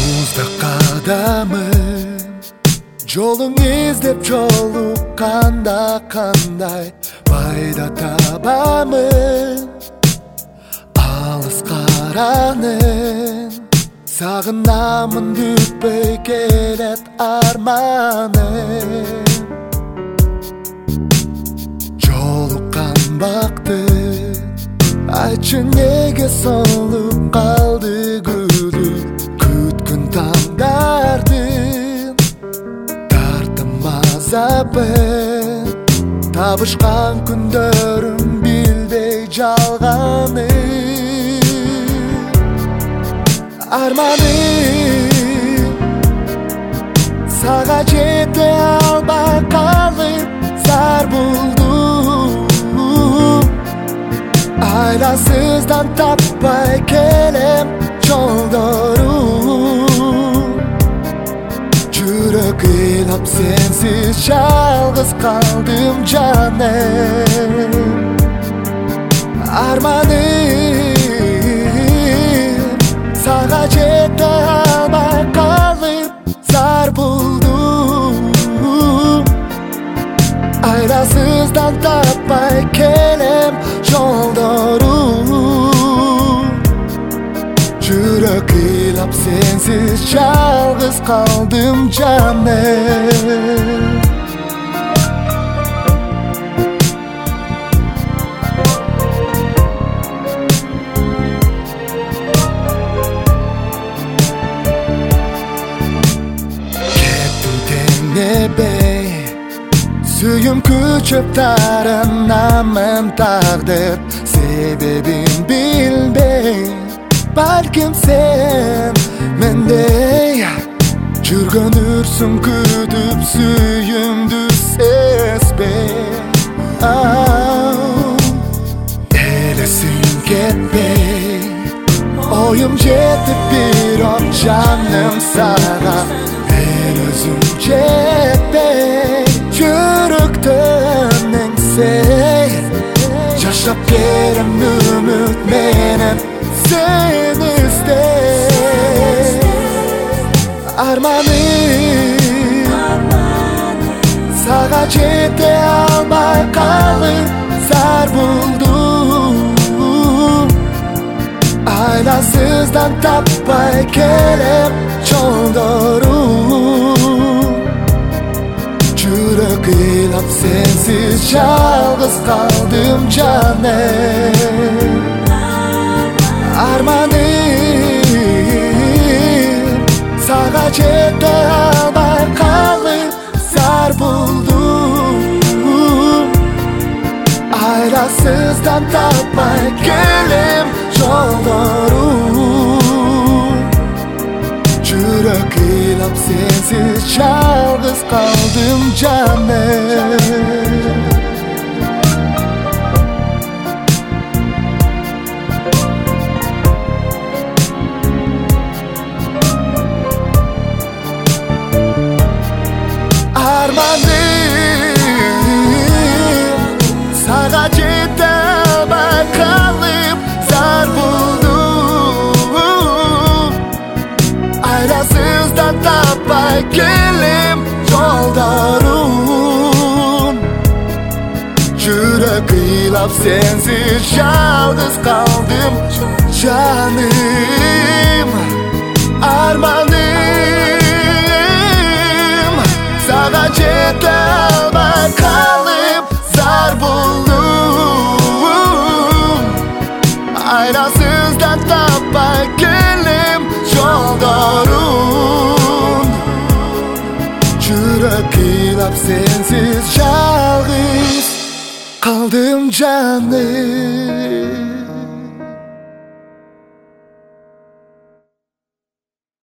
Muzda qadamim Жолың іздеп жолыққанда қандай пайда табамын Алыс қараның Сағынамын өтпей келет арманым Жолыққан бақты Айтшы неге солып қалды гүлі Күткін таңдардың Тартым азабын Табышқан күндерім білбей жалғаны Арманым Саға жете албай қалып Зар болдым Айласыздан таппай келем жолдорум Жүрек ыйлап сенсіз жалғыз қалдым жаным Арманым Саға жете албай қалып зар болдым Айласыздан таппай келем жолдорум Жүрек ыйлап сенсіз жалғыз қалдым жаным Сүйім күчіп тарынамын тағдыр Себебін білбей Бәлкім сен мендей Жүрген үрсің күтіп сүйімді сезбей Елесің кетпей Ойым жетіп бір от жаным саға Мен өзім жетпей Жүректің еңсей Жашап берім үміт менен Сен іздей Арманым Саға жете албай қалып зар болдым Айласыздан таппай келем жолдорум Жүрек ыйлап сенсіз жалғыз қалдым жаным Арманым Саға жете албай қалып зар болдым Айласыздан таппай келем жолдорум Жүрек ыйлап сенсіз жалғыз қалдым жаным Арманым Саға жете албай қалып зар болдым Айласыздан таппай келем жолдорум Жүрек ыйлап сенсіз жалғыз қалдым жаным Арманым Саға жете албай қалып зар болдым Айласыздан таппай келем жолдорум Жүрек ыйлап сенсіз жалғыз қалдым жаным